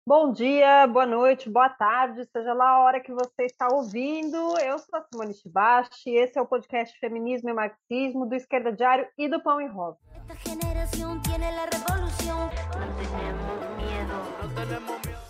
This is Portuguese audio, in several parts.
Bom dia, boa noite, boa tarde, seja lá a hora que você está ouvindo. Eu sou a Simone Shibashi e esse é o podcast Feminismo e Marxismo do Esquerda Diário e do Pão e Rosa. Esta generación tiene la revolución. No tenemos miedo. No tenemos miedo.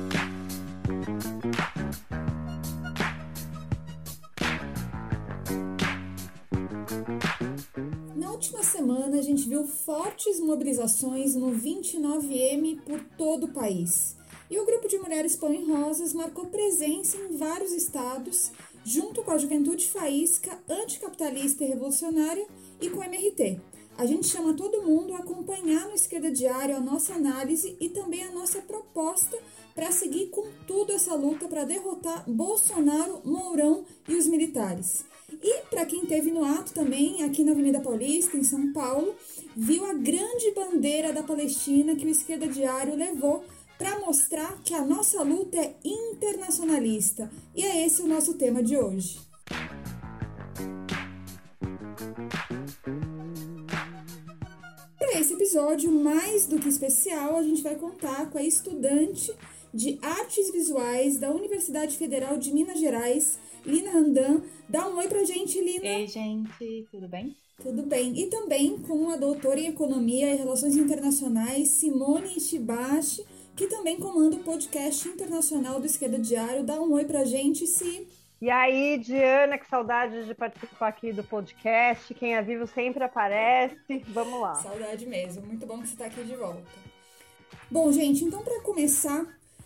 Na última semana, a gente viu fortes mobilizações no 29M por todo o país. E o grupo de mulheres Pão e Rosas marcou presença em vários estados, junto com a Juventude Faísca, anticapitalista e revolucionária, e com o MRT. A gente chama todo mundo a acompanhar no Esquerda Diário a nossa análise e também a nossa proposta para seguir com tudo essa luta para derrotar Bolsonaro, Mourão e os militares. E para quem esteve no ato também, aqui na Avenida Paulista, em São Paulo, viu a grande bandeira da Palestina que o Esquerda Diário levou para mostrar que a nossa luta é internacionalista. E é esse o nosso tema de hoje. Para esse episódio, mais do que especial, a gente vai contar com a estudante de Artes Visuais da Universidade Federal de Minas Gerais, Lina Randan. Dá um oi pra gente, Lina. Ei, gente, tudo bem? Tudo bem. E também com a doutora em Economia e Relações Internacionais, Simone Shibashi, que também comanda o podcast internacional do Esquerda Diário. Dá um oi pra gente, Si. E aí, Diana, que saudade de participar aqui do podcast. Quem é vivo sempre aparece. Vamos lá. Saudade mesmo. Muito bom que você tá aqui de volta. Bom, gente, então para começar,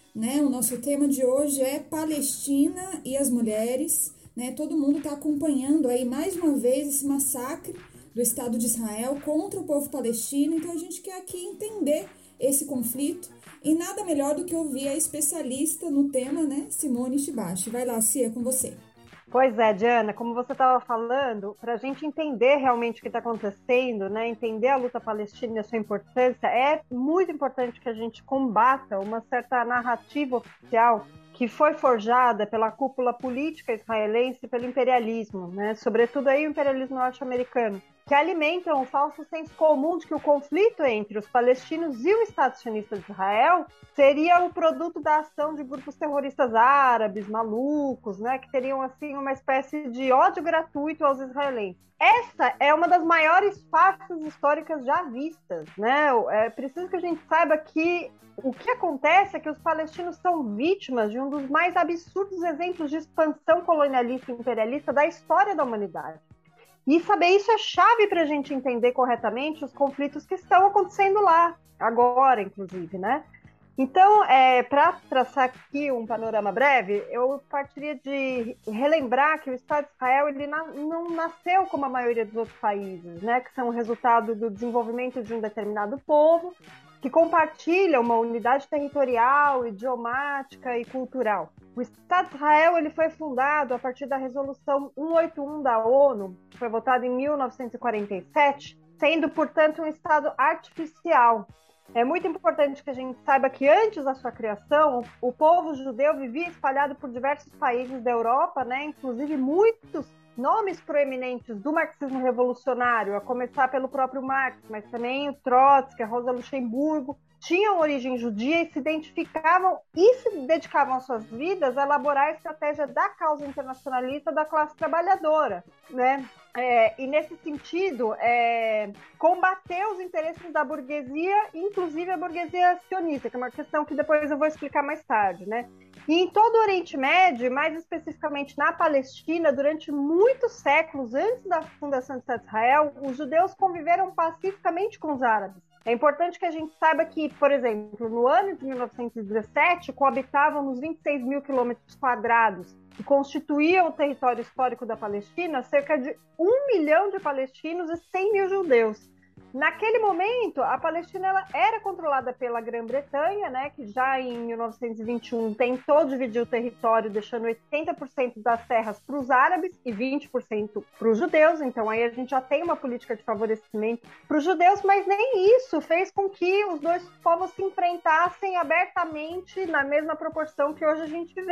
o nosso tema de hoje é Palestina e as mulheres. Todo mundo está acompanhando aí mais uma vez esse massacre do Estado de Israel contra o povo palestino. Então a gente quer aqui entender esse conflito e nada melhor do que ouvir a especialista no tema, Simone Shibashi. Vai lá, Cia, é com você. Pois é, Diana, como você estava falando, para a gente entender realmente o que está acontecendo, entender a luta palestina e a sua importância, é muito importante que a gente combata uma certa narrativa oficial que foi forjada pela cúpula política israelense e pelo imperialismo, sobretudo aí o imperialismo norte-americano, que alimentam o falso senso comum de que o conflito entre os palestinos e o Estado sionista de Israel seria o produto da ação de grupos terroristas árabes, malucos, que teriam assim uma espécie de ódio gratuito aos israelenses. Essa é uma das maiores farsas históricas já vistas, É preciso que a gente saiba que o que acontece é que os palestinos são vítimas de um dos mais absurdos exemplos de expansão colonialista e imperialista da história da humanidade. E saber isso é chave para a gente entender corretamente os conflitos que estão acontecendo lá, agora, inclusive, Então, para traçar aqui um panorama breve, eu partiria de relembrar que o Estado de Israel ele não nasceu como a maioria dos outros países, que são o resultado do desenvolvimento de um determinado povo, que compartilha uma unidade territorial, idiomática e cultural. O Estado de Israel ele foi fundado a partir da Resolução 181 da ONU, que foi votada em 1947, sendo, portanto, um Estado artificial. É muito importante que a gente saiba que antes da sua criação, o povo judeu vivia espalhado por diversos países da Europa, inclusive muitos nomes proeminentes do marxismo revolucionário, a começar pelo próprio Marx, mas também o Trotsky, a Rosa Luxemburgo, tinham origem judia e se identificavam e se dedicavam às suas vidas a elaborar a estratégia da causa internacionalista da classe trabalhadora, e nesse sentido, combater os interesses da burguesia, inclusive a burguesia sionista, que é uma questão que depois eu vou explicar mais tarde, E em todo o Oriente Médio, mais especificamente na Palestina, durante muitos séculos antes da fundação do Estado de Israel, os judeus conviveram pacificamente com os árabes. É importante que a gente saiba que, por exemplo, no ano de 1917, coabitavam nos 26 mil quilômetros quadrados que constituíam o território histórico da Palestina cerca de 1 milhão de palestinos e 100 mil judeus. Naquele momento, a Palestina ela era controlada pela Grã-Bretanha, que já em 1921 tentou dividir o território, deixando 80% das terras para os árabes e 20% para os judeus. Então, aí a gente já tem uma política de favorecimento para os judeus, mas nem isso fez com que os dois povos se enfrentassem abertamente na mesma proporção que hoje a gente vê.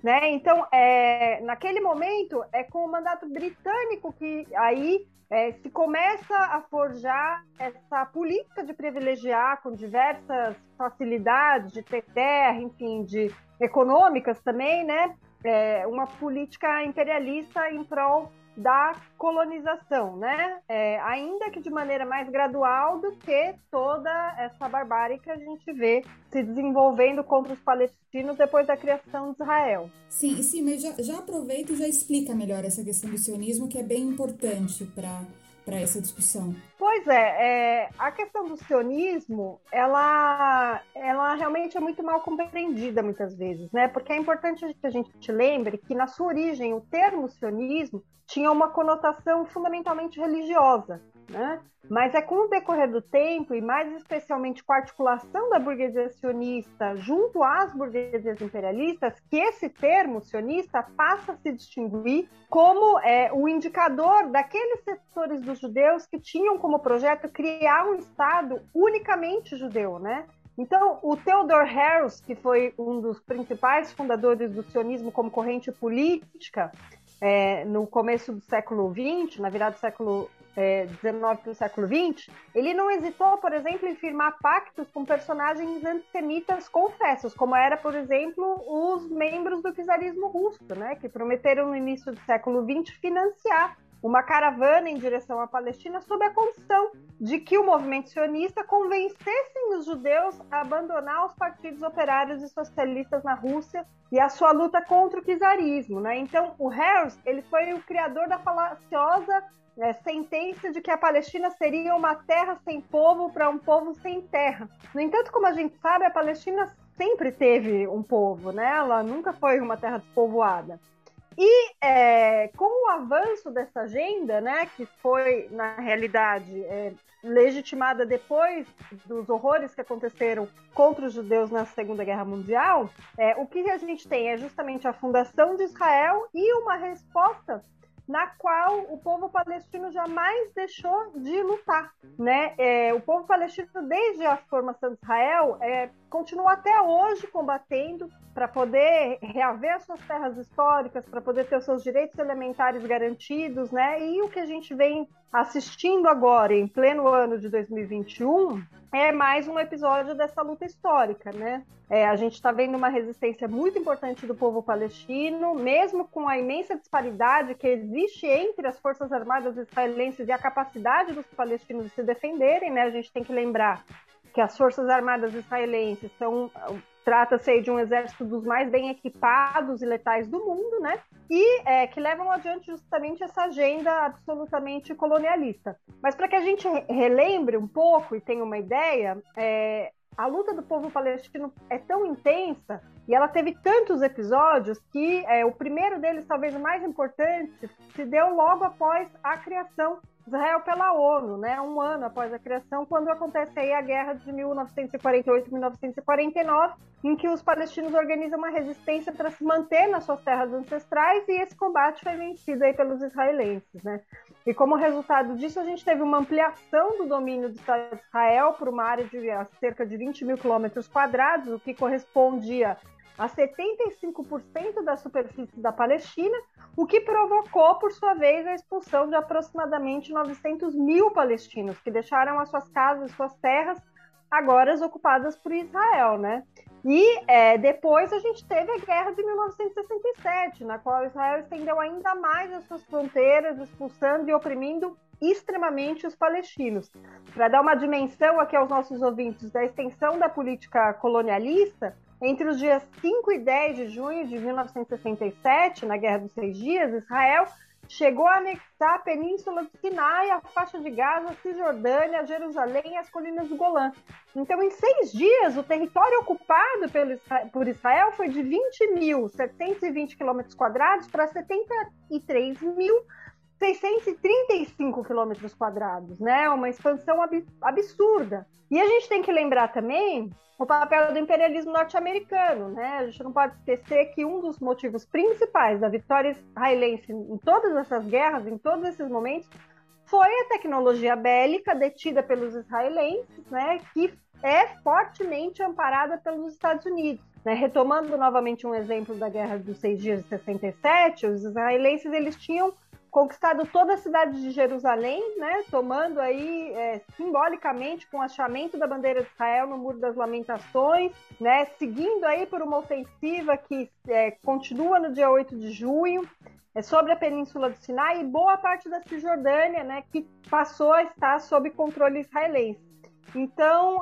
né? Então, naquele momento, é com o mandato britânico que aí se começa a forjar essa política de privilegiar com diversas facilidades de ter terra, enfim, de econômicas também, né? Uma política imperialista em prol da colonização, né? Ainda que de maneira mais gradual do que toda essa barbárie que a gente vê se desenvolvendo contra os palestinos depois da criação de Israel. Sim, mas já aproveita e já explica melhor essa questão do sionismo, que é bem importante para essa discussão. Pois a questão do sionismo, ela realmente é muito mal compreendida muitas vezes, né? Porque é importante que a gente lembre que, na sua origem, o termo sionismo tinha uma conotação fundamentalmente religiosa, né? Mas é com o decorrer do tempo, e mais especialmente com a articulação da burguesia sionista junto às burguesias imperialistas, que esse termo sionista passa a se distinguir como o indicador daqueles setores dos judeus que tinham como projeto criar um Estado unicamente judeu, né? Então, o Theodor Herzl, que foi um dos principais fundadores do sionismo como corrente política, no começo do século XX, na virada do século XIX para o século XX, ele não hesitou, por exemplo, em firmar pactos com personagens antissemitas confessos, como era, por exemplo, os membros do czarismo russo, né, que prometeram no início do século XX financiar uma caravana em direção à Palestina sob a condição de que o movimento sionista convencessem os judeus a abandonar os partidos operários e socialistas na Rússia e a sua luta contra o czarismo, né? Então, o Herzl, ele foi o criador da falaciosa sentença de que a Palestina seria uma terra sem povo para um povo sem terra. No entanto, como a gente sabe, a Palestina sempre teve um povo, né? Ela nunca foi uma terra despovoada. E com o avanço dessa agenda, né, que foi, na realidade, legitimada depois dos horrores que aconteceram contra os judeus na Segunda Guerra Mundial, o que a gente tem é justamente a fundação de Israel e uma resposta na qual o povo palestino jamais deixou de lutar, né? O povo palestino, desde a formação de Israel, continua até hoje combatendo para poder reaver as suas terras históricas, para poder ter os seus direitos elementares garantidos, né? E o que a gente vem assistindo agora, em pleno ano de 2021, é mais um episódio dessa luta histórica, né? A gente está vendo uma resistência muito importante do povo palestino, mesmo com a imensa disparidade que existe entre as forças armadas israelenses e a capacidade dos palestinos de se defenderem, né? A gente tem que lembrar que as forças armadas israelenses trata-se aí de um exército dos mais bem equipados e letais do mundo, né? E que levam adiante justamente essa agenda absolutamente colonialista. Mas para que a gente relembre um pouco e tenha uma ideia, a luta do povo palestino é tão intensa e ela teve tantos episódios que o primeiro deles, talvez o mais importante, se deu logo após a criação de Israel pela ONU, né? Um ano após a criação, quando acontece aí a guerra de 1948-1949, em que os palestinos organizam uma resistência para se manter nas suas terras ancestrais, e esse combate foi vencido aí pelos israelenses, né? E como resultado disso, a gente teve uma ampliação do domínio do Estado de Israel por uma área de cerca de 20 mil quilômetros quadrados, o que correspondia a 75% da superfície da Palestina, o que provocou, por sua vez, a expulsão de aproximadamente 900 mil palestinos, que deixaram as suas casas, suas terras, agora ocupadas por Israel, né? E depois a gente teve a Guerra de 1967, na qual Israel estendeu ainda mais as suas fronteiras, expulsando e oprimindo extremamente os palestinos. Para dar uma dimensão aqui aos nossos ouvintes da extensão da política colonialista, entre os dias 5 e 10 de junho de 1967, na Guerra dos 6 Dias, Israel chegou a anexar a Península do Sinai, a faixa de Gaza, a Cisjordânia, Jerusalém e as colinas do Golã. Então, em 6 dias, o território ocupado por Israel foi de 20.720 quilômetros quadrados para 73.635 quilômetros quadrados, né? Uma expansão absurda. E a gente tem que lembrar também o papel do imperialismo norte-americano, né? A gente não pode esquecer que um dos motivos principais da vitória israelense em todas essas guerras, em todos esses momentos, foi a tecnologia bélica detida pelos israelenses, né? Que é fortemente amparada pelos Estados Unidos. né? Retomando novamente um exemplo da Guerra dos 6 Dias de 67, os israelenses eles tinham conquistado toda a cidade de Jerusalém, né? Tomando aí simbolicamente com o achamento da bandeira de Israel no Muro das Lamentações, né? Seguindo aí por uma ofensiva que continua no dia 8 de junho, sobre a Península do Sinai e boa parte da Cisjordânia, né, que passou a estar sob controle israelense. Então,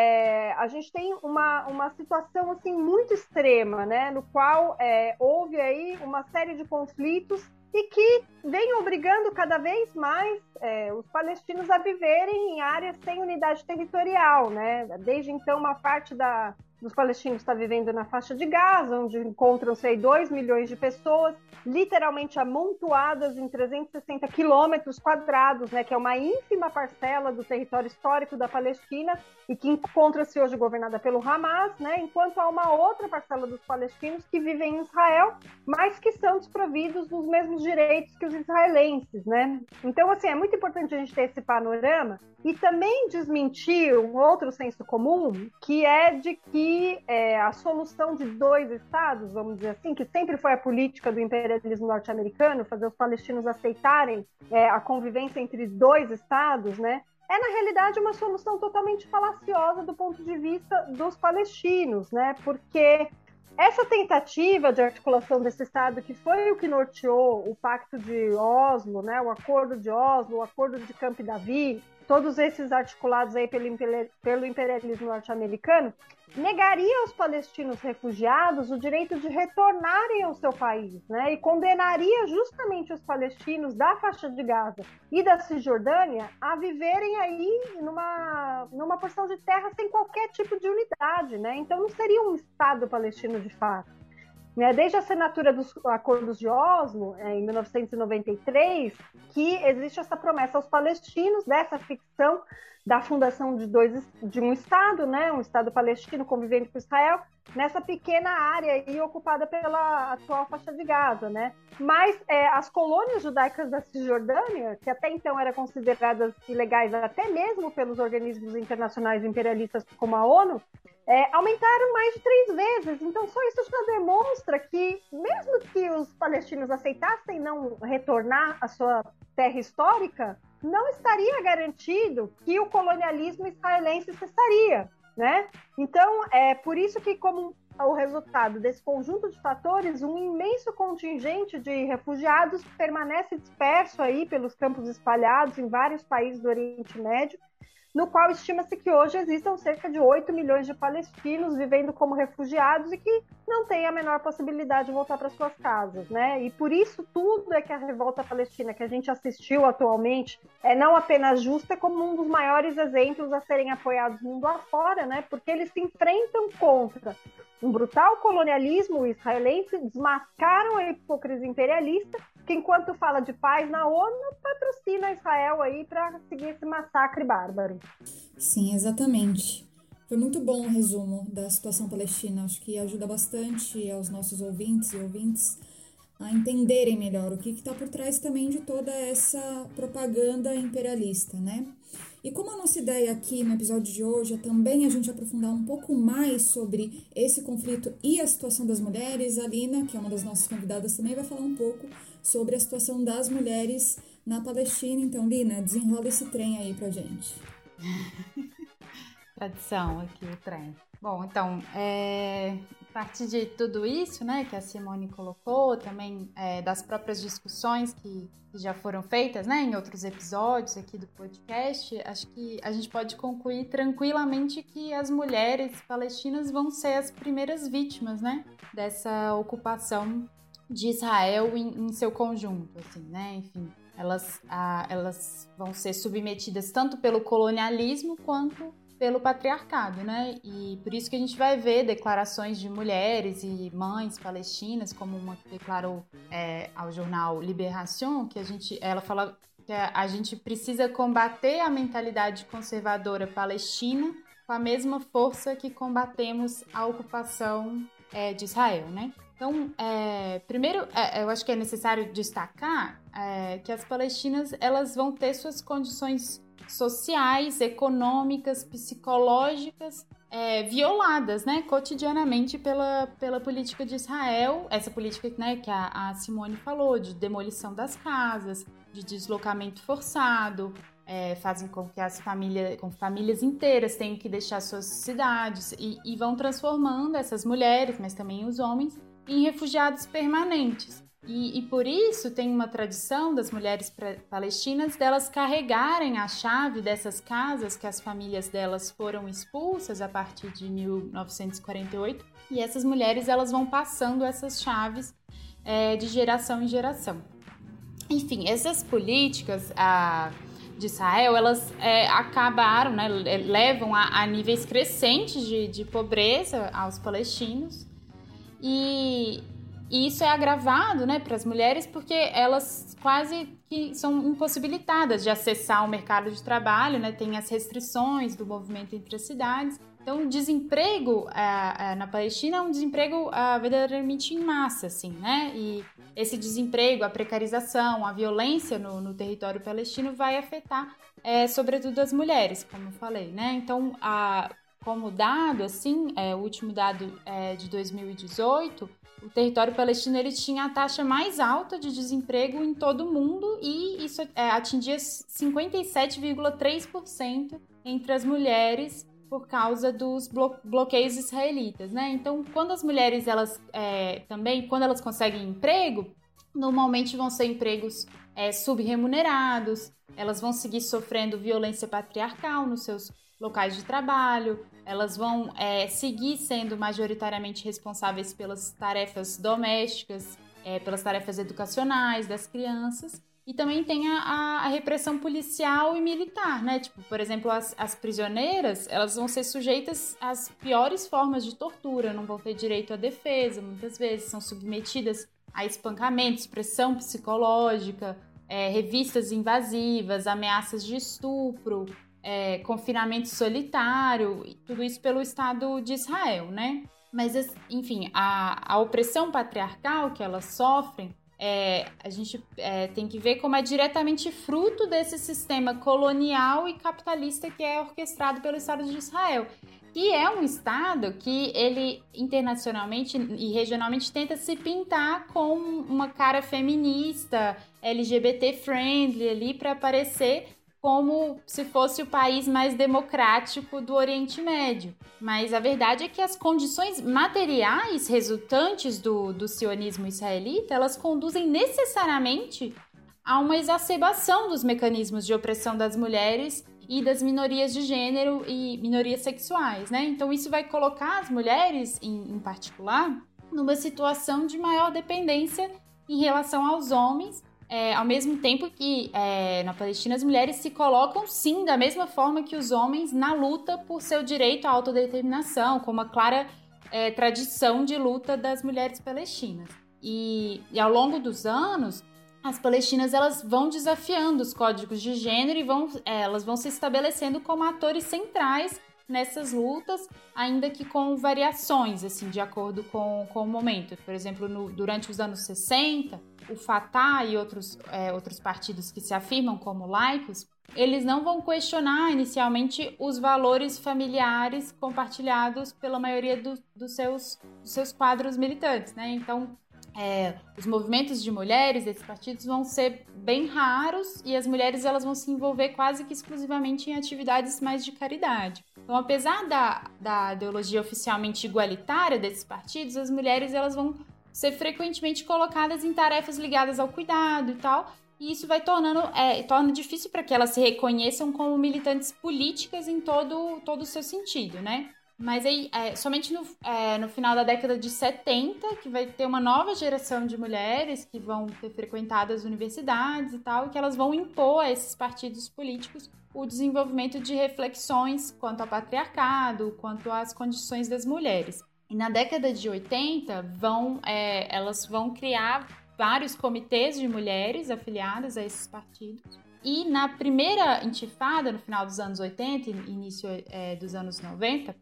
a gente tem uma situação assim, muito extrema, né, no qual houve aí uma série de conflitos e que vem obrigando cada vez mais os palestinos a viverem em áreas sem unidade territorial, né? Desde então, uma parte dos palestinos está vivendo na faixa de Gaza, onde encontram-se aí 2 milhões de pessoas, literalmente amontoadas em 360 quilômetros quadrados, né, que é uma ínfima parcela do território histórico da Palestina e que encontra-se hoje governada pelo Hamas, né, enquanto há uma outra parcela dos palestinos que vivem em Israel, mas que são desprovidos dos mesmos direitos que os israelenses, né? Então, assim, é muito importante a gente ter esse panorama e também desmentir um outro senso comum, que é de que a solução de 2 estados, vamos dizer assim, que sempre foi a política do imperialismo norte-americano, fazer os palestinos aceitarem a convivência entre 2 estados, né? É, na realidade, uma solução totalmente falaciosa do ponto de vista dos palestinos, né? Porque essa tentativa de articulação desse Estado, que foi o que norteou o Pacto de Oslo, né, o Acordo de Oslo, o Acordo de Camp David, todos esses articulados aí pelo imperialismo norte-americano, negaria aos palestinos refugiados o direito de retornarem ao seu país, né, e condenaria justamente os palestinos da faixa de Gaza e da Cisjordânia a viverem aí numa porção de terra sem qualquer tipo de unidade, né? Então não seria um Estado palestino de fato. Desde a assinatura dos Acordos de Oslo, em 1993, que existe essa promessa aos palestinos dessa ficção da fundação de um Estado, né, um Estado palestino convivendo com Israel, nessa pequena área aí ocupada pela atual faixa de Gaza, né? Mas as colônias judaicas da Cisjordânia, que até então eram consideradas ilegais até mesmo pelos organismos internacionais imperialistas como a ONU, aumentaram mais de 3 vezes. Então, só isso já demonstra que, mesmo que os palestinos aceitassem não retornar à sua terra histórica, não estaria garantido que o colonialismo israelense cessaria, né? Então, é por isso que, como o resultado desse conjunto de fatores, um imenso contingente de refugiados permanece disperso aí pelos campos espalhados em vários países do Oriente Médio, no qual estima-se que hoje existam cerca de 8 milhões de palestinos vivendo como refugiados e que não têm a menor possibilidade de voltar para suas casas, né? E por isso tudo é que a revolta palestina que a gente assistiu atualmente é não apenas justa, como um dos maiores exemplos a serem apoiados mundo afora, né? Porque eles se enfrentam contra um brutal colonialismo israelense, desmascaram a hipocrisia imperialista, que enquanto fala de paz na ONU, patrocina Israel aí para seguir esse massacre bárbaro. Sim, exatamente. Foi muito bom o resumo da situação palestina. Acho que ajuda bastante aos nossos ouvintes e ouvintes a entenderem melhor o que está por trás também de toda essa propaganda imperialista, né? E como a nossa ideia aqui no episódio de hoje é também a gente aprofundar um pouco mais sobre esse conflito e a situação das mulheres, a Lina, que é uma das nossas convidadas, também vai falar um pouco sobre a situação das mulheres na Palestina. Então, Lina, desenrola esse trem aí pra gente. Tradição aqui, o trem. Bom, então, a partir de tudo isso, né, que a Simone colocou, também das próprias discussões que já foram feitas, né, em outros episódios aqui do podcast, acho que a gente pode concluir tranquilamente que as mulheres palestinas vão ser as primeiras vítimas, né, dessa ocupação de Israel em seu conjunto, assim, né, enfim. Elas vão ser submetidas tanto pelo colonialismo quanto pelo patriarcado, né? E por isso que a gente vai ver declarações de mulheres e mães palestinas, como uma que declarou ao jornal Libération, que ela fala que a gente precisa combater a mentalidade conservadora palestina com a mesma força que combatemos a ocupação de Israel, né? Então, primeiro, eu acho que é necessário destacar que as palestinas elas vão ter suas condições sociais, econômicas, psicológicas violadas, né, cotidianamente pela política de Israel, essa política, né, que a Simone falou, de demolição das casas, de deslocamento forçado, fazem com que famílias inteiras tenham que deixar suas cidades e vão transformando essas mulheres, mas também os homens, em refugiados permanentes. E por isso tem uma tradição das mulheres palestinas delas carregarem a chave dessas casas que as famílias delas foram expulsas a partir de 1948, e essas mulheres elas vão passando essas chaves de geração em geração. Enfim, essas políticas de Israel, elas acabaram, né, levam a níveis crescentes de pobreza aos palestinos, e isso é agravado, né, para as mulheres porque elas quase que são impossibilitadas de acessar o mercado de trabalho, né, tem as restrições do movimento entre as cidades. Então, o desemprego na Palestina é um desemprego verdadeiramente em massa, assim, né? E esse desemprego, a precarização, a violência no território palestino vai afetar, sobretudo, as mulheres, como eu falei, né? Então, como dado, assim, o último dado de 2018, o território palestino ele tinha a taxa mais alta de desemprego em todo o mundo e isso atingia 57,3% entre as mulheres por causa dos bloqueios israelitas, né? Então, quando as mulheres também, quando elas conseguem emprego, normalmente vão ser empregos subremunerados, elas vão seguir sofrendo violência patriarcal nos seus locais de trabalho, elas vão seguir sendo majoritariamente responsáveis pelas tarefas domésticas, pelas tarefas educacionais das crianças, e também tem a repressão policial e militar, né? Tipo, por exemplo, as prisioneiras, elas vão ser sujeitas às piores formas de tortura, não vão ter direito à defesa, muitas vezes são submetidas a espancamentos, pressão psicológica, revistas invasivas, ameaças de estupro, confinamento solitário, tudo isso pelo Estado de Israel, né? Mas, enfim, a opressão patriarcal que elas sofrem, a gente tem que ver como é diretamente fruto desse sistema colonial e capitalista que é orquestrado pelo Estado de Israel, que é um Estado que ele internacionalmente e regionalmente tenta se pintar com uma cara feminista, LGBT-friendly ali para aparecer como se fosse o país mais democrático do Oriente Médio. Mas a verdade é que as condições materiais resultantes do sionismo israelita, elas conduzem necessariamente a uma exacerbação dos mecanismos de opressão das mulheres e das minorias de gênero e minorias sexuais, né? Então isso vai colocar as mulheres, em particular, numa situação de maior dependência em relação aos homens, ao mesmo tempo que na Palestina as mulheres se colocam sim da mesma forma que os homens na luta por seu direito à autodeterminação, com uma clara tradição de luta das mulheres palestinas. E ao longo dos anos, as palestinas elas vão desafiando os códigos de gênero e elas vão se estabelecendo como atores centrais nessas lutas, ainda que com variações, assim, de acordo com o momento. Por exemplo, durante os anos 60, o Fatah e outros partidos que se afirmam como laicos, eles não vão questionar inicialmente os valores familiares compartilhados pela maioria dos seus quadros militantes, né? Então, os movimentos de mulheres desses partidos vão ser bem raros e as mulheres elas vão se envolver quase que exclusivamente em atividades mais de caridade. Então, apesar da ideologia oficialmente igualitária desses partidos, as mulheres elas vão ser frequentemente colocadas em tarefas ligadas ao cuidado e tal, e isso vai torna difícil para que elas se reconheçam como militantes políticas em todo o seu sentido, né? Mas aí, somente no final da década de 70, que vai ter uma nova geração de mulheres que vão ter frequentado as universidades e tal, e que elas vão impor a esses partidos políticos o desenvolvimento de reflexões quanto ao patriarcado, quanto às condições das mulheres. E na década de 80, elas vão criar vários comitês de mulheres afiliadas a esses partidos. E na primeira intifada, no final dos anos 80 e início dos anos 90,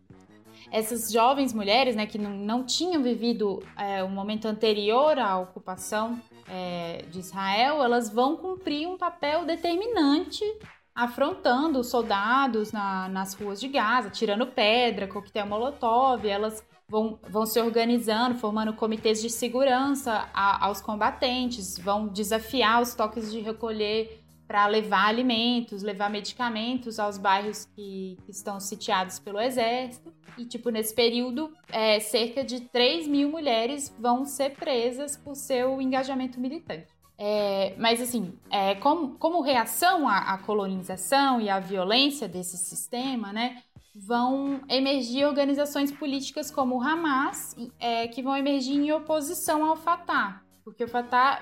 essas jovens mulheres, né, que não tinham vivido um momento anterior à ocupação de Israel, elas vão cumprir um papel determinante afrontando os soldados nas ruas de Gaza, tirando pedra, coquetel molotov. Elas vão se organizando, formando comitês de segurança aos combatentes, vão desafiar os toques de recolher para levar alimentos, levar medicamentos aos bairros que estão sitiados pelo exército. E, nesse período, cerca de 3 mil mulheres vão ser presas por seu engajamento militante. Mas, assim, como reação à colonização e à violência desse sistema, né, vão emergir organizações políticas como o Hamas, que vão emergir em oposição ao Fatah, porque o Fatah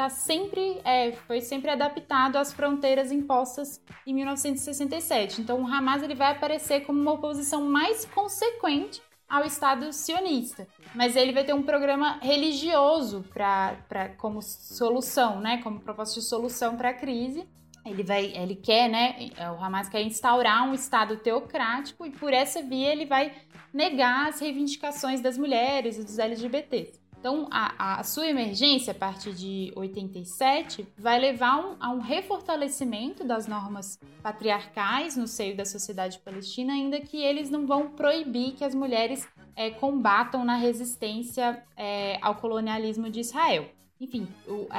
foi sempre adaptado às fronteiras impostas em 1967. Então, o Hamas ele vai aparecer como uma oposição mais consequente ao Estado sionista, mas ele vai ter um programa religioso como solução, né, como proposta de solução para a crise. Ele quer, né, o Hamas quer instaurar um Estado teocrático e por essa via ele vai negar as reivindicações das mulheres e dos LGBTs. Então, a sua emergência, a partir de 87, vai levar a um refortalecimento das normas patriarcais no seio da sociedade palestina, ainda que eles não vão proibir que as mulheres combatam na resistência ao colonialismo de Israel. Enfim,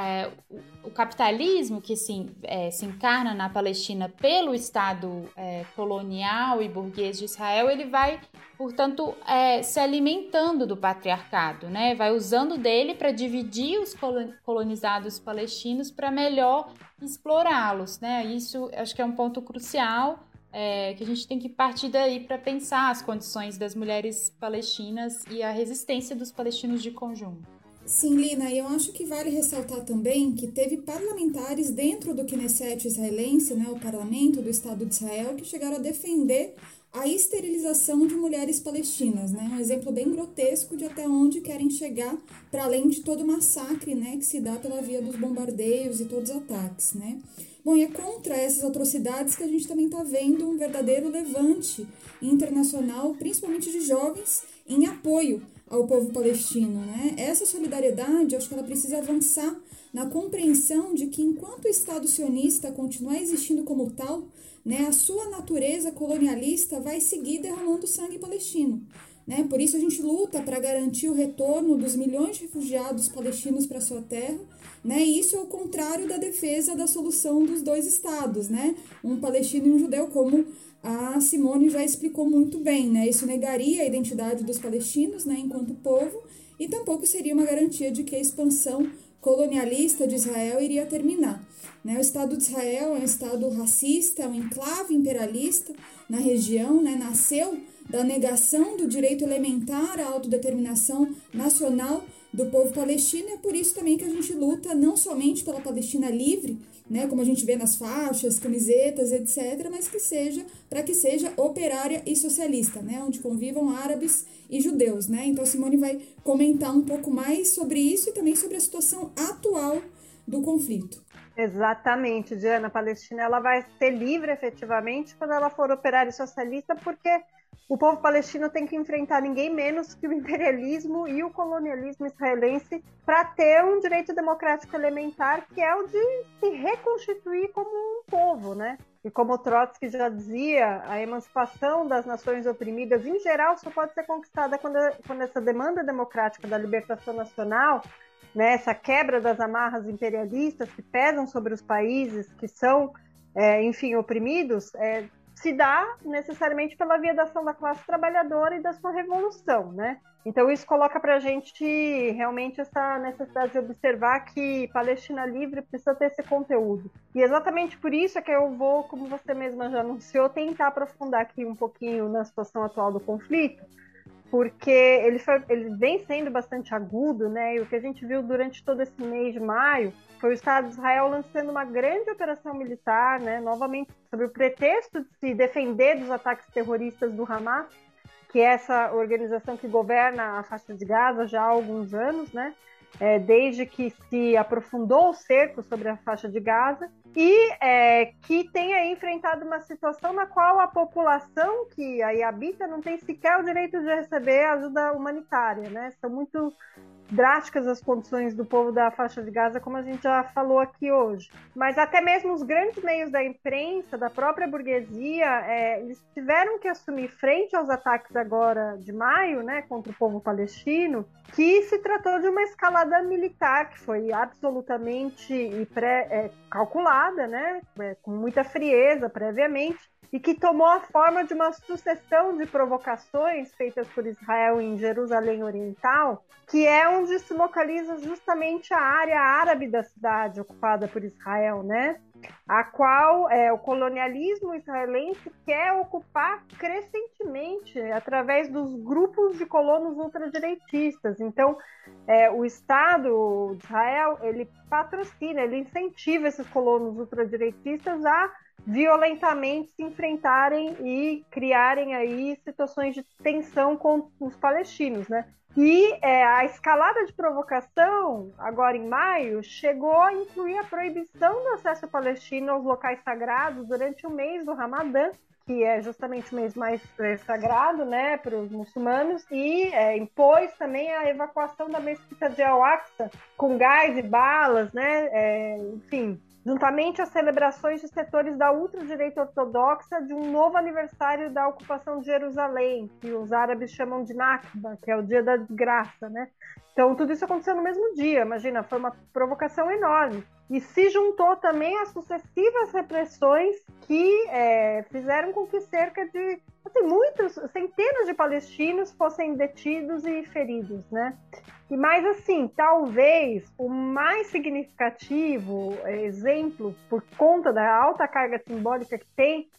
o capitalismo que se encarna na Palestina pelo Estado colonial e burguês de Israel, ele vai, portanto, se alimentando do patriarcado, né? Vai usando dele para dividir os colonizados palestinos para melhor explorá-los, né? Isso acho que é um ponto crucial, que a gente tem que partir daí para pensar as condições das mulheres palestinas e a resistência dos palestinos de conjunto. Sim, Lina, e eu acho que vale ressaltar também que teve parlamentares dentro do Knesset israelense, né, o parlamento do Estado de Israel, que chegaram a defender a esterilização de mulheres palestinas, né, um exemplo bem grotesco de até onde querem chegar, para além de todo o massacre, né, que se dá pela via dos bombardeios e todos os ataques, né. Bom, e é contra essas atrocidades que a gente também está vendo um verdadeiro levante internacional, principalmente de jovens, em apoio ao povo palestino, né? Essa solidariedade, acho que ela precisa avançar na compreensão de que enquanto o Estado sionista continuar existindo como tal, né, a sua natureza colonialista vai seguir derramando sangue palestino, né? Por isso a gente luta para garantir o retorno dos milhões de refugiados palestinos para sua terra, né? E isso é o contrário da defesa da solução dos dois estados, né? Um palestino e um judeu, como a Simone já explicou muito bem, né? Isso negaria a identidade dos palestinos, né, enquanto povo, e tampouco seria uma garantia de que a expansão colonialista de Israel iria terminar, né? O Estado de Israel é um Estado racista, é um enclave imperialista na região, né? Nasceu da negação do direito elementar à autodeterminação nacional do povo palestino, e é por isso também que a gente luta não somente pela Palestina livre, né, como a gente vê nas faixas, camisetas, etc., mas para que seja operária e socialista, né, onde convivam árabes e judeus, né? Então a Simone vai comentar um pouco mais sobre isso e também sobre a situação atual do conflito. Exatamente, Diana. A Palestina ela vai ser livre efetivamente quando ela for operária e socialista, porque o povo palestino tem que enfrentar ninguém menos que o imperialismo e o colonialismo israelense para ter um direito democrático elementar, que é o de se reconstituir como um povo, né? E como Trotsky já dizia, a emancipação das nações oprimidas, em geral, só pode ser conquistada quando essa demanda democrática da libertação nacional, né, essa quebra das amarras imperialistas que pesam sobre os países que são, enfim, oprimidos, se dá necessariamente pela via da ação da classe trabalhadora e da sua revolução, né? Então isso coloca para a gente realmente essa necessidade de observar que Palestina Livre precisa ter esse conteúdo. E exatamente por isso é que eu vou, como você mesma já anunciou, tentar aprofundar aqui um pouquinho na situação atual do conflito, porque ele vem sendo bastante agudo, né? E o que a gente viu durante todo esse mês de maio foi o Estado de Israel lançando uma grande operação militar, né? Novamente, sob o pretexto de se defender dos ataques terroristas do Hamas, que é essa organização que governa a faixa de Gaza já há alguns anos, né? Desde que se aprofundou o cerco sobre a faixa de Gaza, e que tem aí enfrentado uma situação na qual a população que aí habita não tem sequer o direito de receber ajuda humanitária, né? São muito drásticas as condições do povo da faixa de Gaza, como a gente já falou aqui hoje. Mas até mesmo os grandes meios da imprensa, da própria burguesia, eles tiveram que assumir frente aos ataques agora de maio, né, contra o povo palestino, que se tratou de uma escalada militar que foi absolutamente calculada, né, com muita frieza previamente, e que tomou a forma de uma sucessão de provocações feitas por Israel em Jerusalém Oriental, que é onde se localiza justamente a área árabe da cidade ocupada por Israel, né? A qual o colonialismo israelense quer ocupar crescentemente através dos grupos de colonos ultradireitistas. Então, o Estado de Israel, ele patrocina, ele incentiva esses colonos ultradireitistas a violentamente se enfrentarem e criarem aí situações de tensão com os palestinos, né? E a escalada de provocação, agora em maio, chegou a incluir a proibição do acesso palestino aos locais sagrados durante o mês do Ramadã, que é justamente o mês mais sagrado, né, para os muçulmanos, e impôs também a evacuação da mesquita de Al-Aqsa com gás e balas, né, enfim, juntamente às celebrações de setores da ultradireita ortodoxa de um novo aniversário da ocupação de Jerusalém, que os árabes chamam de Nakba, que é o dia da desgraça, né? Então, tudo isso aconteceu no mesmo dia, imagina, foi uma provocação enorme. E se juntou também às sucessivas repressões que fizeram com que cerca de centenas de palestinos fossem detidos e feridos, né? E mais assim, talvez o mais significativo exemplo, por conta da alta carga simbólica que tem,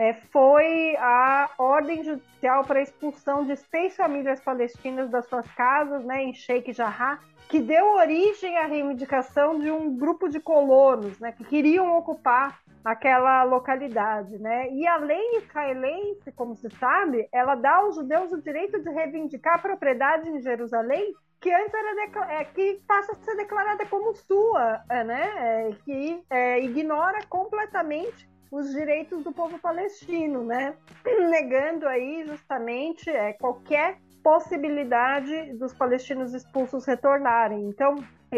foi a ordem judicial para a expulsão de 6 famílias palestinas das suas casas, né, em Sheikh Jarrah, que deu origem à reivindicação de um grupo de colonos, né, que queriam ocupar aquela localidade, né? E a lei israelense, como se sabe, ela dá aos judeus o direito de reivindicar a propriedade em Jerusalém, que antes que passa a ser declarada como sua, né? Que ignora completamente os direitos do povo palestino, né? Negando aí justamente qualquer possibilidade dos palestinos expulsos retornarem. Então,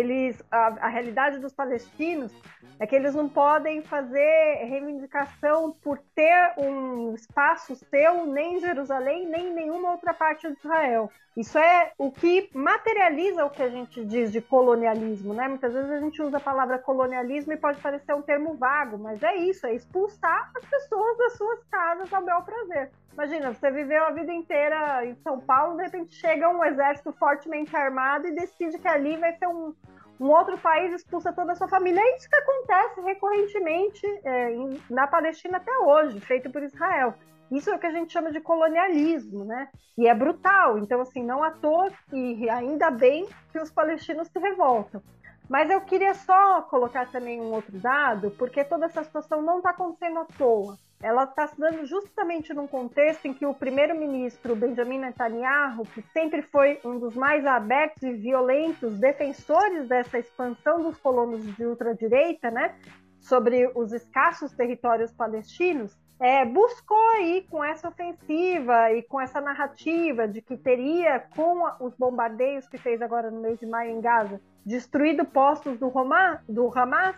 a realidade dos palestinos é que eles não podem fazer reivindicação por ter um espaço seu nem em Jerusalém, nem em nenhuma outra parte de Israel. Isso é o que materializa o que a gente diz de colonialismo, né? Muitas vezes a gente usa a palavra colonialismo e pode parecer um termo vago, mas é isso, é expulsar as pessoas das suas casas ao bel prazer. Imagina, você viveu a vida inteira em São Paulo, de repente chega um exército fortemente armado e decide que ali vai ser um outro país, expulsa toda a sua família. É isso que acontece recorrentemente na Palestina até hoje, feito por Israel. Isso é o que a gente chama de colonialismo, né? E é brutal. Então, assim, não à toa, e ainda bem que os palestinos se revoltam. Mas eu queria só colocar também um outro dado, porque toda essa situação não está acontecendo à toa. Ela está se dando justamente num contexto em que o primeiro-ministro Benjamin Netanyahu, que sempre foi um dos mais abertos e violentos defensores dessa expansão dos colonos de ultradireita, né, sobre os escassos territórios palestinos, buscou aí com essa ofensiva e com essa narrativa de que teria, com os bombardeios que fez agora no mês de maio em Gaza, destruído postos do Hamas,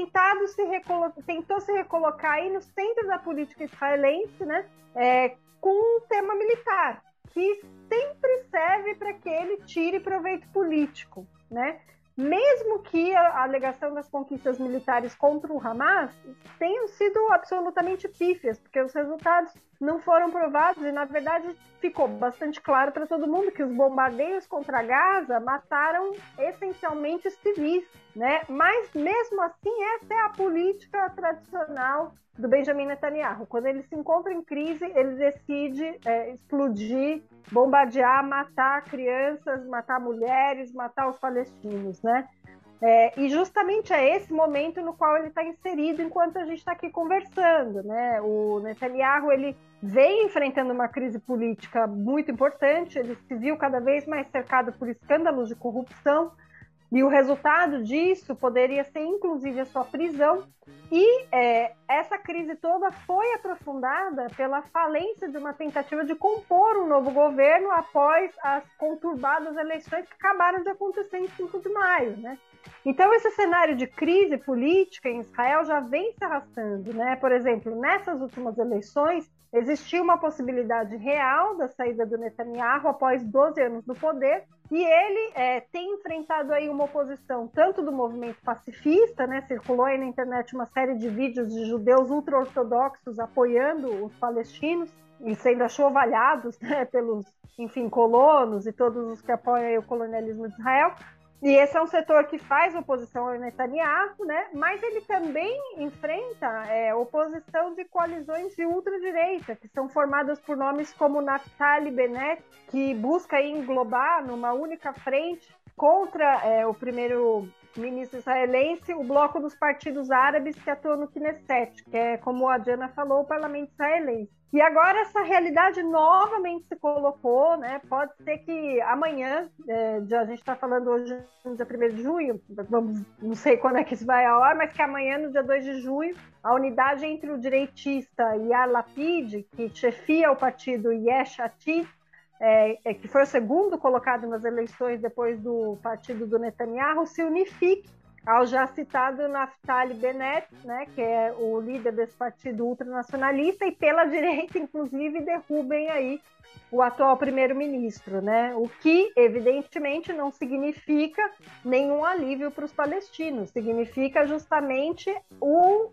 tentou se recolocar aí no centro da política israelense, né, com um tema militar, que sempre serve para que ele tire proveito político, né? Mesmo que a alegação das conquistas militares contra o Hamas tenham sido absolutamente pífias, porque os resultados não foram provados e, na verdade, ficou bastante claro para todo mundo que os bombardeios contra Gaza mataram essencialmente civis, né? Mas, mesmo assim, essa é a política tradicional do Benjamin Netanyahu. Quando ele se encontra em crise, ele decide explodir, bombardear, matar crianças, matar mulheres, matar os palestinos, né? E justamente é esse momento no qual ele está inserido enquanto a gente está aqui conversando, né? O Netanyahu, ele vem enfrentando uma crise política muito importante, ele se viu cada vez mais cercado por escândalos de corrupção, E o resultado disso poderia ser, inclusive, a sua prisão. E essa crise toda foi aprofundada pela falência de uma tentativa de compor um novo governo após as conturbadas eleições que acabaram de acontecer em 5 de maio, né? Então, esse cenário de crise política em Israel já vem se arrastando, né? Por exemplo, nessas últimas eleições, existiu uma possibilidade real da saída do Netanyahu após 12 anos no poder, e ele tem enfrentado aí uma oposição tanto do movimento pacifista, né? Circulou aí na internet uma série de vídeos de judeus ultra-ortodoxos apoiando os palestinos e sendo achovalhados, né, pelos, enfim, colonos e todos os que apoiam aí o colonialismo de Israel. E esse é um setor que faz oposição ao Netanyahu, né? Mas ele também enfrenta oposição de coalizões de ultradireita, que são formadas por nomes como Naftali Bennett, que busca englobar numa única frente contra o primeiro-ministro israelense o bloco dos partidos árabes que atuam no Knesset, que é, como a Diana falou, o parlamento israelense. E agora essa realidade novamente se colocou, né? Pode ser que amanhã, a gente está falando hoje no dia 1º de junho, não sei quando é que isso vai ao ar, mas que amanhã, no dia 2 de junho, a unidade entre o direitista Yair Lapid, que chefia o partido Yesh Atid, que foi o segundo colocado nas eleições depois do partido do Netanyahu, se unifique ao já citado Naftali Bennett, né, que é o líder desse partido ultranacionalista, e pela direita, inclusive, derrubem aí o atual primeiro-ministro, né? O que, evidentemente, não significa nenhum alívio para os palestinos, significa justamente o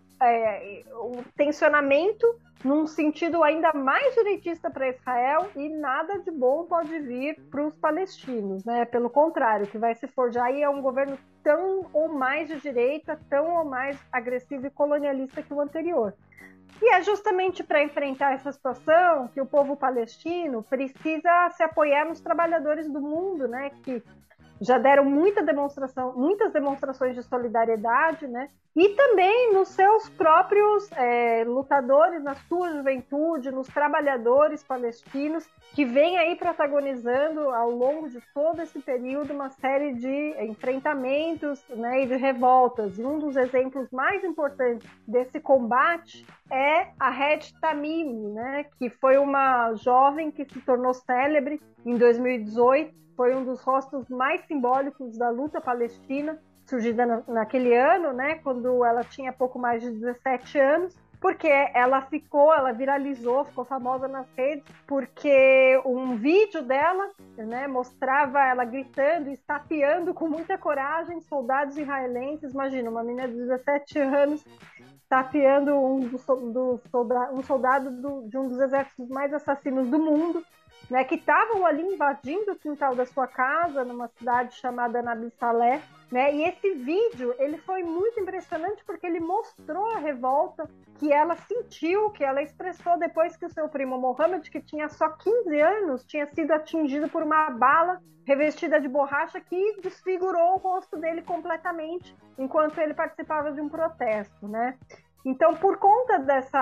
tensionamento num sentido ainda mais direitista para Israel, e nada de bom pode vir para os palestinos, né? Pelo contrário, o que vai se forjar aí é um governo tão ou mais de direita, tão ou mais agressivo e colonialista que o anterior. E é justamente para enfrentar essa situação que o povo palestino precisa se apoiar nos trabalhadores do mundo, né? Que já deram muitas demonstrações de solidariedade, né? E também nos seus próprios lutadores, na sua juventude, nos trabalhadores palestinos, que vêm aí protagonizando ao longo de todo esse período uma série de enfrentamentos, né, e de revoltas. E um dos exemplos mais importantes desse combate é a Hed Tamimi, né, que foi uma jovem que se tornou célebre em 2018, foi um dos rostos mais simbólicos da luta palestina, surgida naquele ano, né, quando ela tinha pouco mais de 17 anos, porque ela viralizou, ficou famosa nas redes, porque um vídeo dela, né, mostrava ela gritando e estapeando com muita coragem soldados israelenses. Imagina, uma menina de 17 anos estapeando um soldado de um dos exércitos mais assassinos do mundo, né, que estavam ali invadindo o quintal da sua casa, numa cidade chamada Nabi Saleh, né? E esse vídeo, ele foi muito impressionante porque ele mostrou a revolta que ela sentiu, que ela expressou depois que o seu primo Mohammed, que tinha só 15 anos, tinha sido atingido por uma bala revestida de borracha que desfigurou o rosto dele completamente enquanto ele participava de um protesto, né? Então, por conta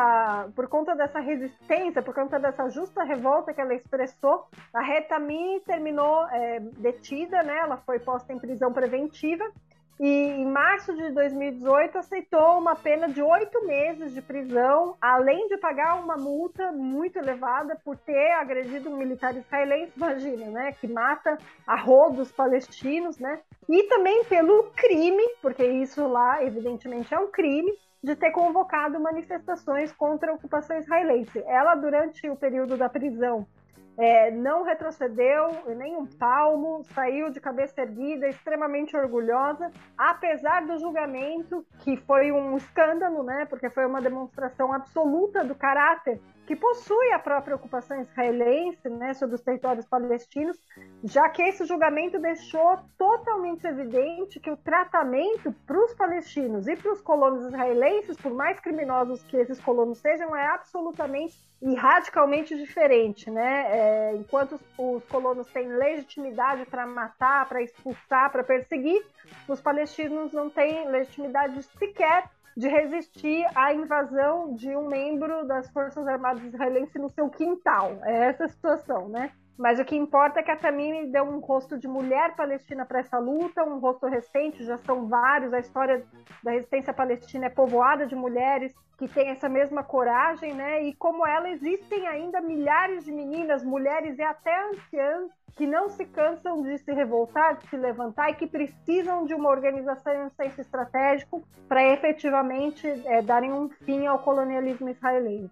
dessa resistência, por conta dessa justa revolta que ela expressou, a Hed Tamimi terminou detida, né? Ela foi posta em prisão preventiva e, em março de 2018, aceitou uma pena de 8 meses de prisão, além de pagar uma multa muito elevada por ter agredido um militar israelense, imagina, né? Que mata a rodos palestinos, né? E também pelo crime, porque isso lá, evidentemente, é um crime, de ter convocado manifestações contra a ocupação israelense. Ela, durante o período da prisão, não retrocedeu nem um palmo, saiu de cabeça erguida, extremamente orgulhosa, apesar do julgamento, que foi um escândalo, né, porque foi uma demonstração absoluta do caráter que possui a própria ocupação israelense, né, sobre os territórios palestinos, já que esse julgamento deixou totalmente evidente que o tratamento para os palestinos e para os colonos israelenses, por mais criminosos que esses colonos sejam, é absolutamente e radicalmente diferente, né? Enquanto os colonos têm legitimidade para matar, para expulsar, para perseguir, os palestinos não têm legitimidade sequer de resistir à invasão de um membro das Forças Armadas israelenses no seu quintal. É essa a situação, né? Mas o que importa é que a Tamimi deu um rosto de mulher palestina para essa luta, um rosto recente, já são vários, a história da resistência palestina é povoada de mulheres que têm essa mesma coragem, né? E como ela, existem ainda milhares de meninas, mulheres e até anciãs que não se cansam de se revoltar, de se levantar e que precisam de uma organização e um senso estratégico para efetivamente darem um fim ao colonialismo israelense.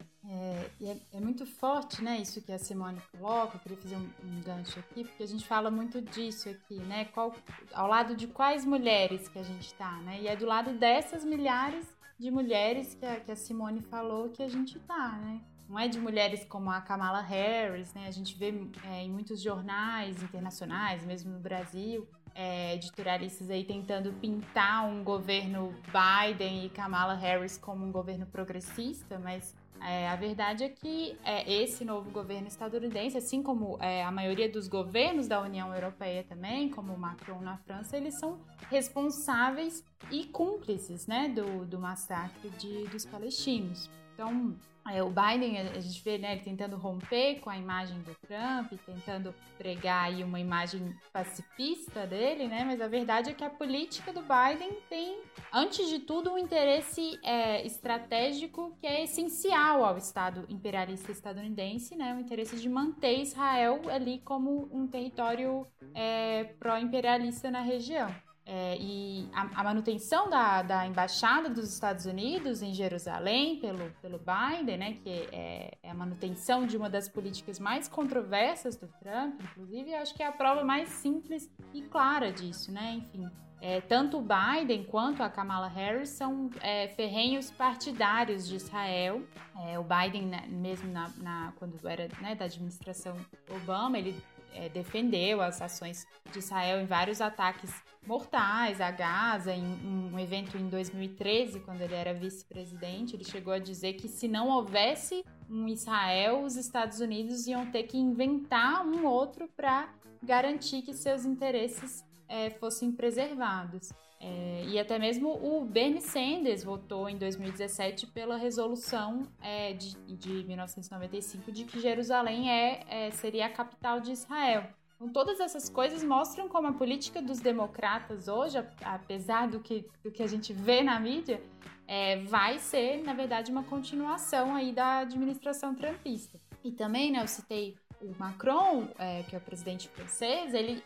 É muito forte, né, isso que a Simone coloca. Eu queria fazer um gancho aqui, porque a gente fala muito disso aqui, né, ao lado de quais mulheres que a gente está, né, e é do lado dessas milhares de mulheres que a Simone falou que a gente está, né. Não é de mulheres como a Kamala Harris, né, a gente vê em muitos jornais internacionais, mesmo no Brasil, editorialistas aí tentando pintar um governo Biden e Kamala Harris como um governo progressista, mas a verdade é que esse novo governo estadunidense, assim como a maioria dos governos da União Europeia também, como o Macron na França, eles são responsáveis e cúmplices, né, do massacre dos palestinos. Então, o Biden, a gente vê, né, ele tentando romper com a imagem do Trump, tentando pregar aí uma imagem pacifista dele, né, mas a verdade é que a política do Biden tem, antes de tudo, um interesse estratégico que é essencial ao Estado imperialista estadunidense, né, o interesse de manter Israel ali como um território pró-imperialista na região. E a manutenção da embaixada dos Estados Unidos em Jerusalém pelo Biden, né, que é a manutenção de uma das políticas mais controversas do Trump, inclusive, eu acho que é a prova mais simples e clara disso, né? Enfim, tanto o Biden quanto a Kamala Harris são ferrenhos partidários de Israel. O Biden, né, mesmo quando era, né, da administração Obama, ele defendeu as ações de Israel em vários ataques mortais a Gaza. Em um evento em 2013, quando ele era vice-presidente, ele chegou a dizer que se não houvesse um Israel, os Estados Unidos iam ter que inventar um outro para garantir que seus interesses fossem preservados. E até mesmo o Bernie Sanders votou em 2017 pela resolução de 1995 de que Jerusalém seria a capital de Israel. Então, todas essas coisas mostram como a política dos democratas hoje, apesar do que a gente vê na mídia, vai ser, na verdade, uma continuação aí da administração trumpista. E também, né, eu citei o Macron, que é o presidente francês, ele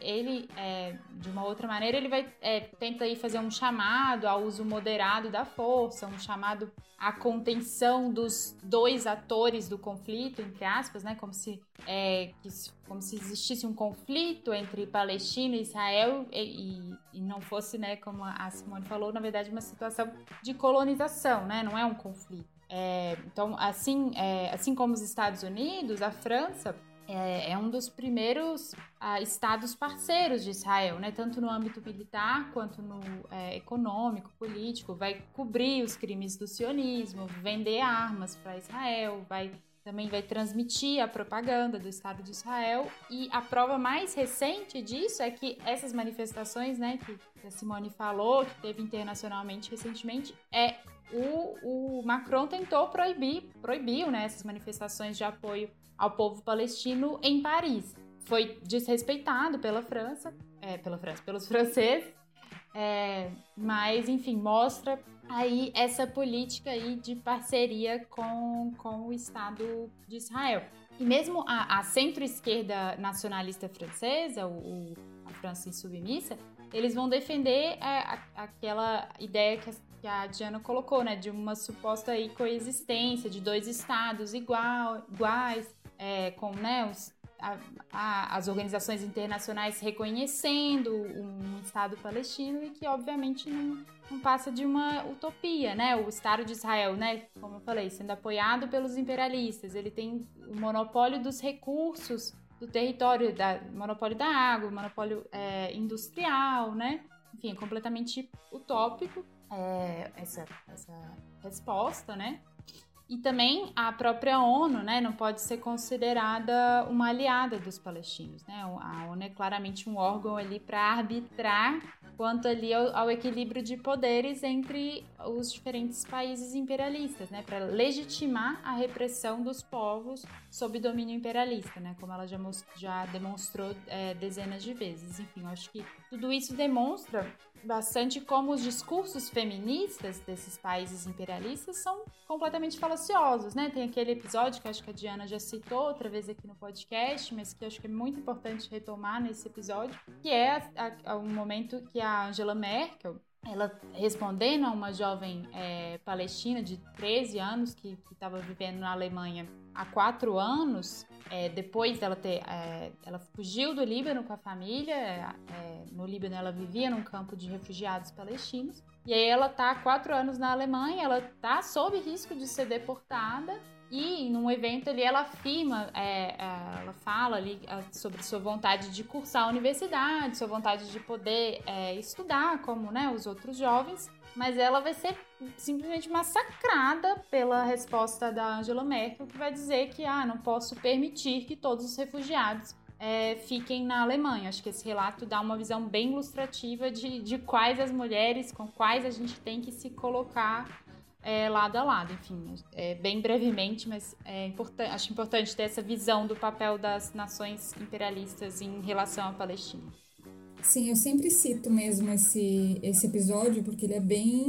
de uma outra maneira, ele tenta aí fazer um chamado ao uso moderado da força, um chamado à contenção dos dois atores do conflito, entre aspas, né, como se existisse um conflito entre Palestina e Israel e não fosse, né, como a Simone falou, na verdade, uma situação de colonização, né, não é um conflito. Então, assim como os Estados Unidos, a França é um dos primeiros estados parceiros de Israel, né? Tanto no âmbito militar quanto no econômico, político. Vai cobrir os crimes do sionismo, vender armas para Israel, também vai transmitir a propaganda do Estado de Israel. E a prova mais recente disso é que essas manifestações, né, que a Simone falou, que teve internacionalmente recentemente, o Macron tentou proibiu, né, essas manifestações de apoio ao povo palestino em Paris. Foi desrespeitado pelos franceses, mas, enfim, mostra aí essa política aí de parceria com o Estado de Israel. E mesmo a centro-esquerda nacionalista francesa, a França Insubmissa, eles vão defender aquela ideia que a Diana colocou, né, de uma suposta aí coexistência de dois estados iguais, com, né, as organizações internacionais reconhecendo um Estado palestino e que, obviamente, não passa de uma utopia, né? O Estado de Israel, né, como eu falei, sendo apoiado pelos imperialistas, ele tem o monopólio dos recursos do território, monopólio da água, monopólio industrial, né? Enfim, é completamente utópico essa resposta, né? E também a própria ONU, né, não pode ser considerada uma aliada dos palestinos, né? A ONU é claramente um órgão ali para arbitrar quanto ali ao equilíbrio de poderes entre os diferentes países imperialistas, né, para legitimar a repressão dos povos sob domínio imperialista, né, como ela já demonstrou dezenas de vezes. Enfim, eu acho que tudo isso demonstra bastante como os discursos feministas desses países imperialistas são completamente falaciosos, né? Tem aquele episódio que acho que a Diana já citou outra vez aqui no podcast, mas que acho que é muito importante retomar nesse episódio, que é o momento que a Angela Merkel, ela respondendo a uma jovem palestina de 13 anos que estava vivendo na Alemanha há 4 anos, depois dela ela fugiu do Líbano com a família, no Líbano ela vivia num campo de refugiados palestinos, e aí ela está há 4 anos na Alemanha, ela está sob risco de ser deportada, e num evento ali ela afirma, ela fala ali sobre sua vontade de cursar a universidade, sua vontade de poder estudar como, né, os outros jovens, mas ela vai ser simplesmente massacrada pela resposta da Angela Merkel, que vai dizer que não posso permitir que todos os refugiados fiquem na Alemanha. Acho que esse relato dá uma visão bem ilustrativa de quais as mulheres, com quais a gente tem que se colocar lado a lado. Enfim, bem brevemente, mas acho importante ter essa visão do papel das nações imperialistas em relação à Palestina. Sim, eu sempre cito mesmo esse episódio, porque ele é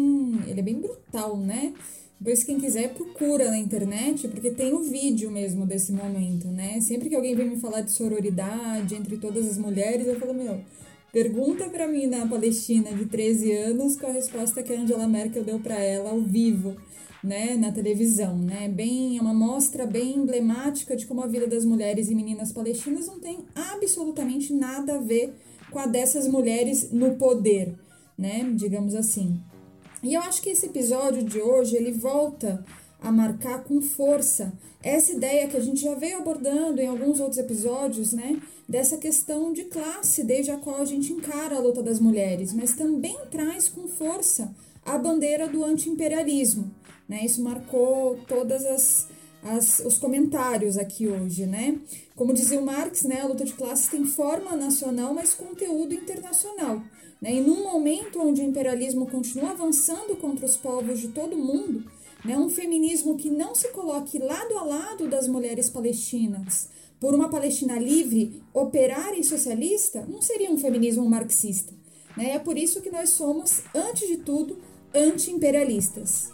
bem brutal, né? Depois, quem quiser, procura na internet, porque tem o vídeo mesmo desse momento, né? Sempre que alguém vem me falar de sororidade entre todas as mulheres, eu falo, pergunta pra mim na Palestina de 13 anos qual a resposta que a Angela Merkel deu pra ela ao vivo, né, na televisão, né? É uma mostra bem emblemática de como a vida das mulheres e meninas palestinas não tem absolutamente nada a ver com a dessas mulheres no poder, né, digamos assim. E eu acho que esse episódio de hoje, ele volta a marcar com força essa ideia que a gente já veio abordando em alguns outros episódios, né, dessa questão de classe, desde a qual a gente encara a luta das mulheres, mas também traz com força a bandeira do anti-imperialismo, né, isso marcou todas os comentários aqui hoje, né? Como dizia o Marx, né, a luta de classes tem forma nacional, mas conteúdo internacional, né? E num momento onde o imperialismo continua avançando contra os povos de todo o mundo, né, um feminismo que não se coloque lado a lado das mulheres palestinas por uma Palestina livre, operária e socialista, não seria um feminismo marxista, né? É por isso que nós somos, antes de tudo, anti-imperialistas.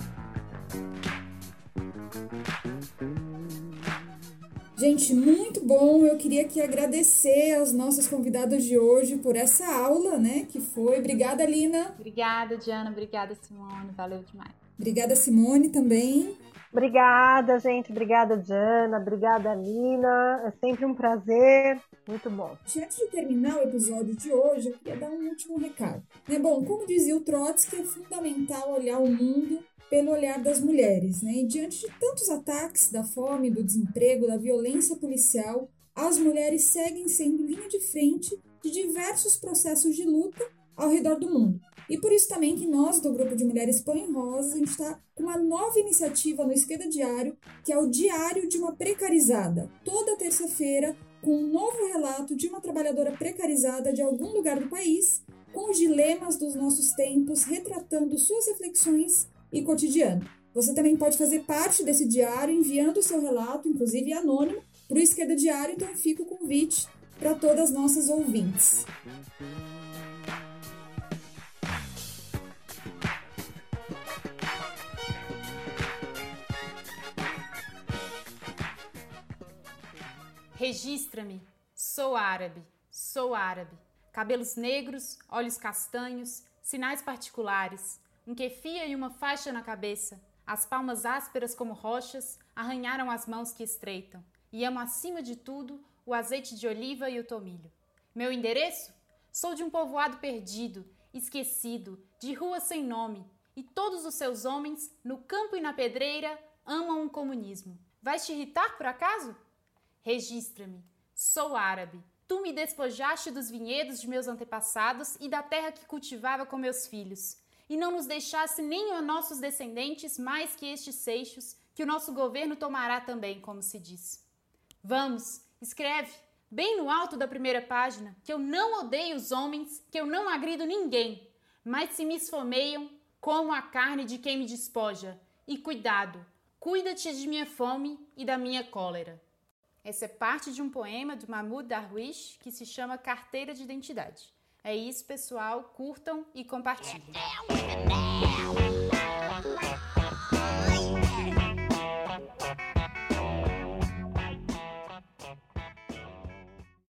Gente, muito bom. Eu queria aqui agradecer aos nossos convidados de hoje por essa aula, né, que foi. Obrigada, Lina. Obrigada, Diana. Obrigada, Simone. Valeu demais. Obrigada, Simone, também. Obrigada, gente. Obrigada, Diana. Obrigada, Lina. É sempre um prazer. Muito bom. Antes de terminar o episódio de hoje, eu queria dar um último recado. Bom, como dizia o Trotsky, é fundamental olhar o mundo pelo olhar das mulheres, né? E diante de tantos ataques da fome, do desemprego, da violência policial, as mulheres seguem sendo linha de frente de diversos processos de luta ao redor do mundo. E por isso também que nós, do Grupo de Mulheres Pão em Rosas, a gente está com uma nova iniciativa no Esquerda Diário, que é o Diário de uma Precarizada. Toda terça-feira, com um novo relato de uma trabalhadora precarizada de algum lugar do país, com os dilemas dos nossos tempos, retratando suas reflexões e cotidiano. Você também pode fazer parte desse diário enviando o seu relato, inclusive anônimo, para o Esquerda Diário, então fica o convite para todas as nossas ouvintes. Registra-me. Sou árabe. Cabelos negros, olhos castanhos, sinais particulares. Um kefia e uma faixa na cabeça. As palmas ásperas como rochas arranharam as mãos que estreitam. E amo acima de tudo o azeite de oliva e o tomilho. Meu endereço? Sou de um povoado perdido, esquecido, de rua sem nome. E todos os seus homens, no campo e na pedreira, amam o comunismo. Vais te irritar por acaso? Registra-me. Sou árabe. Tu me despojaste dos vinhedos de meus antepassados e da terra que cultivava com meus filhos. E não nos deixasse nem a nossos descendentes mais que estes seixos, que o nosso governo tomará também, como se diz. Vamos, escreve, bem no alto da primeira página, que eu não odeio os homens, que eu não agrido ninguém, mas se me esfomeiam, como a carne de quem me despoja. E cuidado, cuida-te de minha fome e da minha cólera. Essa é parte de um poema do Mahmoud Darwish que se chama Carteira de Identidade. É isso, pessoal. Curtam e compartilhem.